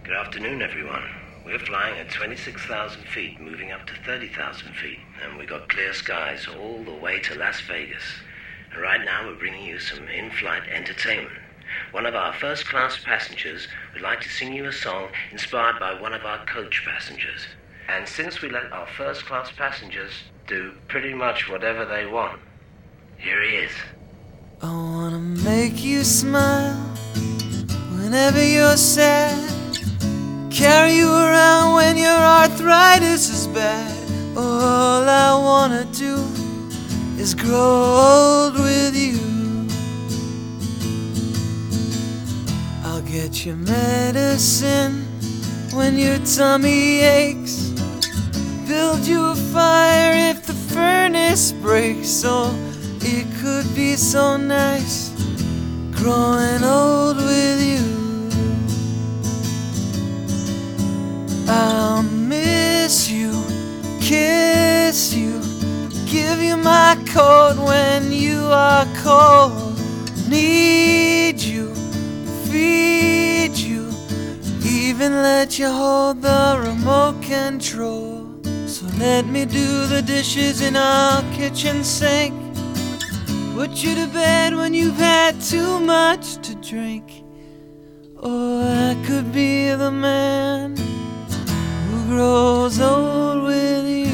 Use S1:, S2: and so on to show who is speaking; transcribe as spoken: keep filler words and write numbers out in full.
S1: Good afternoon, everyone. We're flying at twenty-six thousand feet, moving up to thirty thousand feet, and we got clear skies all the way to Las Vegas. And right now we're bringing you some in-flight entertainment. One of our first-class passengers would like to sing you a song inspired by one of our coach passengers. And since we let our first-class passengers do pretty much whatever they want, here he is.
S2: I wanna make you smile whenever you're sad, carry you around when your arthritis is bad. All I wanna do is grow old with you. I'll get you medicine when your tummy aches, build you a fire if the furnace breaks. Oh, it could be so nice growing old with you. I'll miss you, kiss you, give you my coat when you are cold. Need you, feed you, even let you hold the remote control. So let me do the dishes in our kitchen sink, put you to bed when you've had too much to drink. Or I could be the man who grows old with you.